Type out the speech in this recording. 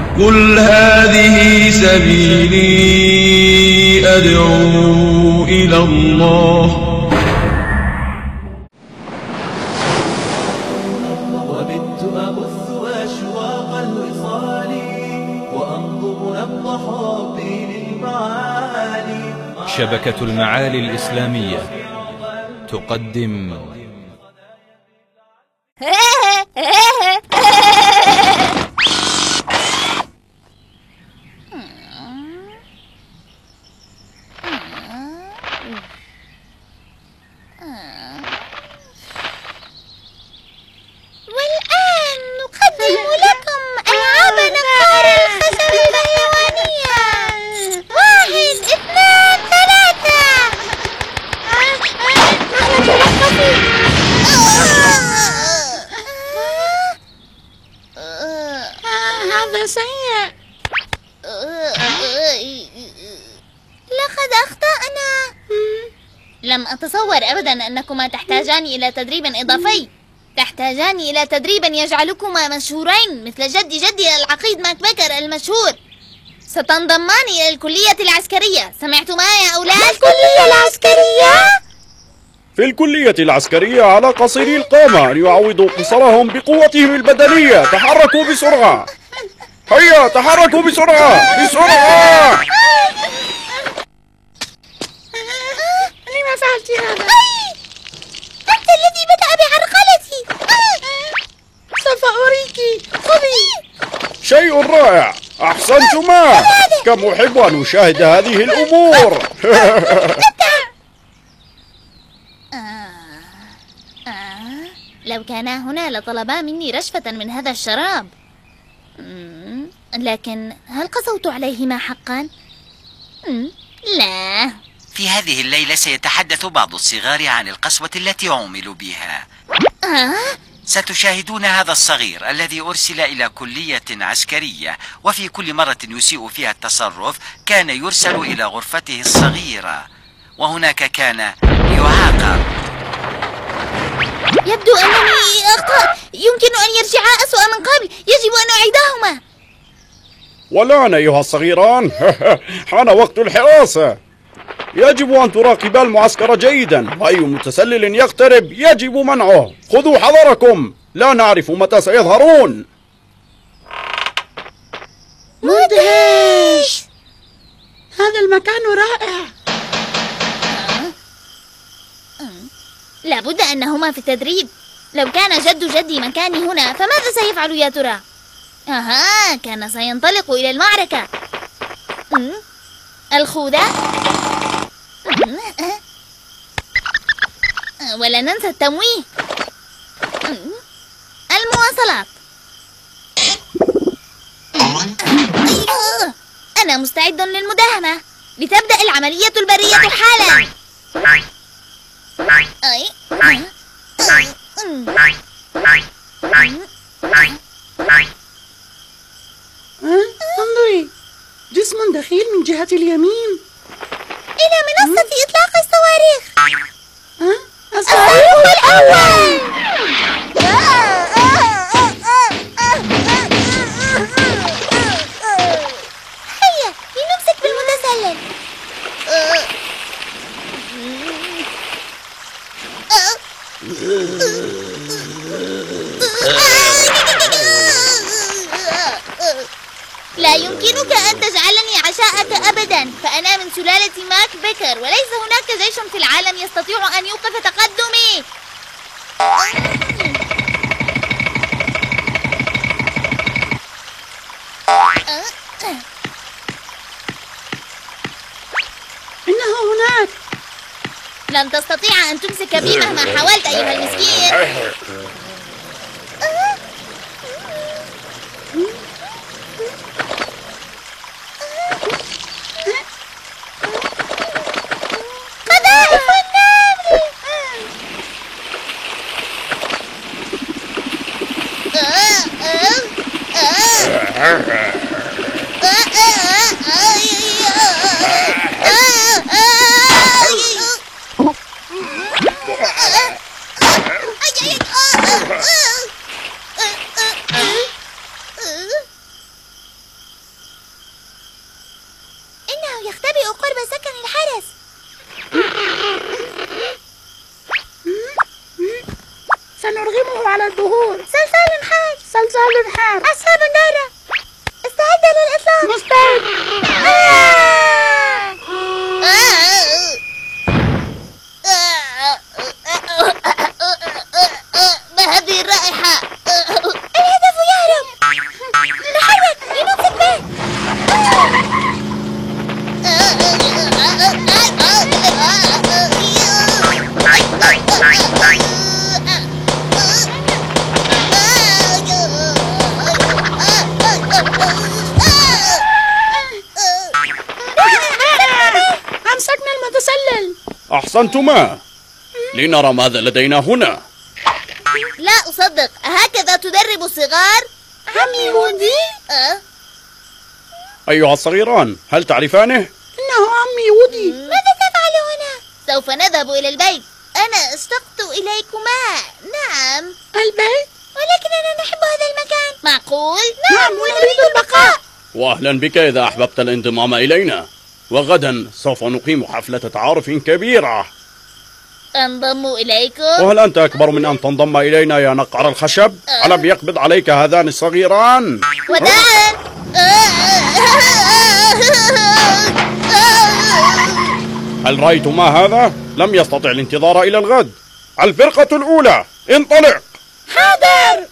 قل هذه سبيلي أدعو إلى الله. وبت أبث أشواق الوصال وأنظر نبض حبي للمعالي. شبكة المعالي الإسلامية تقدم والآن نقدم لكم ألعاب نقار الخشب البهلوانية. 1 2 3. هذا سيء. لقد أخطأنا. لم أتصور أبدا أنكما تحتاجان إلى تدريب إضافي. تحتاجان إلى تدريب يجعلكما مشهورين مثل جدي العقيد ماك بكر المشهور. ستنضمان إلى الكلية العسكرية. سمعتما يا أولاد؟ الكلية العسكرية؟ في الكلية العسكرية على قصيري القامة أن يعوضوا قصرهم بقوتهم البدنية. تحركوا بسرعة. هيا تحركوا بسرعة بسرعة. لما فعلت هذا؟ أنت الذي بدأ بعرقلتي. سوف أريك. خذي. شيء رائع. أحسنتما. كم أحب أن أشاهد هذه الأمور. لو كانا هنا لطلبا مني رشفة من هذا الشراب. لكن هل قسوت عليهما حقا؟ لا. في هذه الليلة سيتحدث بعض الصغار عن القسوة التي عوملوا بها. ستشاهدون هذا الصغير الذي أرسل إلى كلية عسكرية، وفي كل مرة يسيء فيها التصرف كان يرسل إلى غرفته الصغيرة، وهناك كان يعاقب. يبدو أنني أخطأت. يمكن أن يرجعا أسوأ من قبل. يجب أن أعيدهما. والآن أيها الصغيران حان وقت الحراسة. يجب أن تراقبا المعسكر جيدا، وأي متسلل يقترب يجب منعه. خذوا حذركم، لا نعرف متى سيظهرون. مدهش. هذا المكان رائع. لابد أنهما في التدريب. لو كان جدي مكاني هنا فماذا سيفعل يا ترى؟ كان سينطلق إلى المعركة. الخوذة. ولا ننسى التمويه. المواصلات. أنا مستعد للمداهمة. لتبدأ العملية البرية حالا. انظري، جسم دخيل من جهة اليمين. إلى منصة إطلاق الصواريخ. الصاروخ الأول. هيا لنمسك بالمتسلل. لا يمكنك أن تجعلني عشاءك أبدا، فأنا من سلالة ماك بكر، وليس هناك جيش في العالم يستطيع أن يوقف تقدمي. إنه هناك. لن تستطيع أن تمسك بي مهما حاولت أيها المسكين. قذائف النمل. الظهور. صلصال حار. صلصال حار. أصحاب نارة، استعد للإطلاق. مستعد. ما هذه الرائحة؟ الهدف يهرب. نحرك لنمسك به. أمسكنا المتسلل. أحسنتما. لنرى ماذا لدينا هنا. لا أصدق، هكذا تدرب الصغار؟ عمي وودي. أيها الصغيران، هل تعرفانه؟ إنه عمي وودي. ماذا تفعل هنا؟ سوف نذهب إلى البيت. أنا اشتقت إليكما. نعم. البيت؟ ولكننا نحب هذا المكان. معقول؟ نعم، ونريد البقاء. وأهلا بك إذا أحببت الانضمام إلينا. وغدا سوف نقيم حفلة تعارف كبيرة. أنضم إليكم؟ وهل أنت أكبر من أن تنضم إلينا يا نقر الخشب؟ ألم يقبض عليك هذان الصغيران؟ وداعا. هل رأيتما هذا؟ لم يستطع الانتظار إلى الغد. الفرقة الأولى انطلق. حاضر.